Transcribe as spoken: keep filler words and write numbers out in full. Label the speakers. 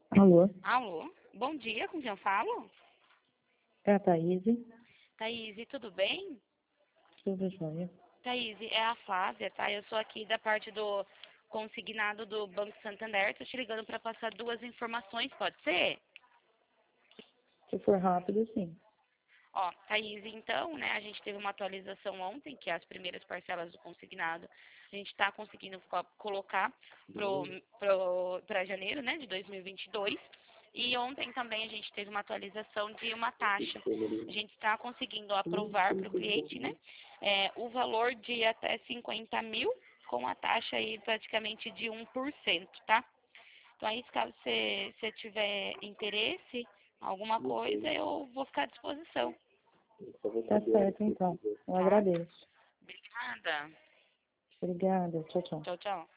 Speaker 1: Alô,
Speaker 2: Alô, bom dia, com quem eu falo?
Speaker 1: é a Thaís,
Speaker 2: Thaís, tudo bem?
Speaker 1: tudo jóia.
Speaker 2: Thaís, é a Flávia, tá? Eu sou aqui da parte do consignado do Banco Santander. Tô te ligando para passar duas informações, pode ser?
Speaker 1: Se for rápido, sim.
Speaker 2: Ó, Thaís, então, né, a gente teve uma atualização ontem, que é as primeiras parcelas do consignado, a gente está conseguindo co- colocar para janeiro, né, de dois mil e vinte e dois. E ontem também a gente teve uma atualização de uma taxa. A gente está conseguindo aprovar para o cliente, né, é, o valor de até cinquenta mil, com a taxa aí praticamente de um por cento, tá? Então aí, caso você você tiver interesse, alguma coisa, eu vou ficar à disposição.
Speaker 1: Tá certo, então. Eu
Speaker 2: Tá?
Speaker 1: agradeço.
Speaker 2: Obrigada.
Speaker 1: Obrigada. Tchau, tchau.
Speaker 2: Tchau, tchau.